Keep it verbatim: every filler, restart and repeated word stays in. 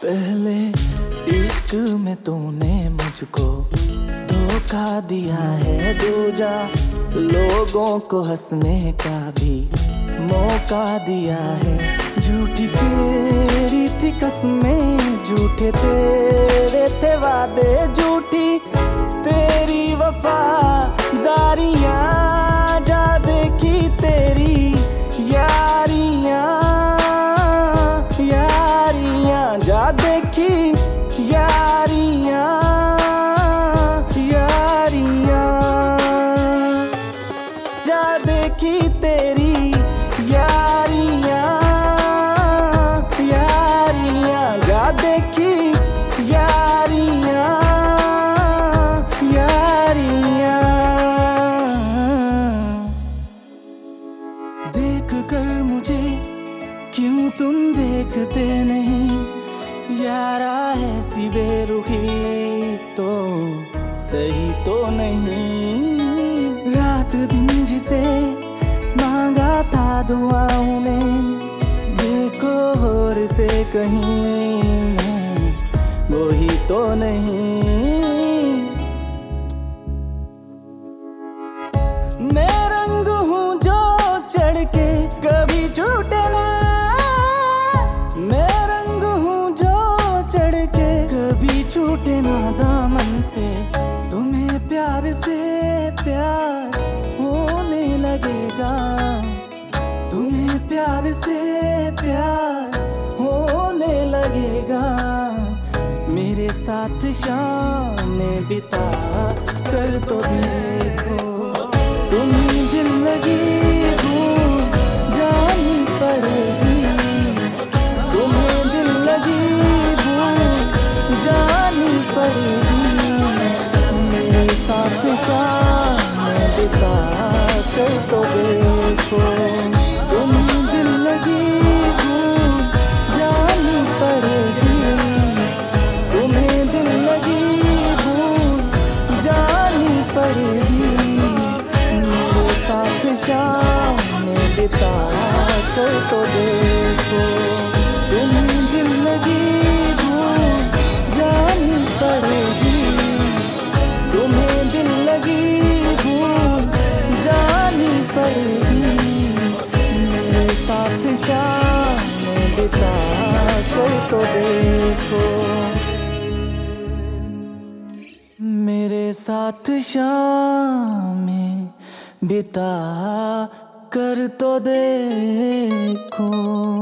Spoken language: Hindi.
पहले इश्क में तूने मुझको धोखा दिया है, दूजा लोगों को हंसने का भी मौका दिया है। झूठी तेरी थी कसमें, झूठे तेरे थे वादे, झूठी तेरी वफादारियां, जा देखी तेरी यारियां यारियां, जा देखी यारियां यारियां, जा देखी तेरी यारियां यारियां, जा देखी यारियां यारियां। देख कर मुझे क्यों तुम देखते नहीं, यारा ऐसी बेरुखी तो सही तो नहीं। रात दिन जिसे मांगा था दुआओं में, देखो और से कहीं मैं वही तो नहीं। मैं रंग हूँ जो चढ़ के कभी छूटे ना, मैं रंग हूँ जो चढ़ के कभी छूटे ना दामन से। तुम्हें प्यार से प्यार होने लगेगा, तुम्हें प्यार से प्यार होने लगेगा। मेरे साथ शाम में बिता कर तो देखो, तुम्हें दिल लगी भूल जानी पड़ेगी, तुम्हें दिल लगी भूल जानी पड़ेगी। मेरे साथ शाम में बिता कर तो देखो, तुम्हें दिल लगी भूल जानी पड़ेगी, तुम्हें दिल लगी भूल जानी पड़ेगी। मेरे साथ शाम में बिता कर तो देखो, तुम्हें दिल लगी भूल जानी पड़ेगी, तुम्हें दिल लगी भूल जानी पड़ेगी। मेरे साथ शाम में बिता कर तो देखो, मेरे साथ शाम में बिता कर तो देखो।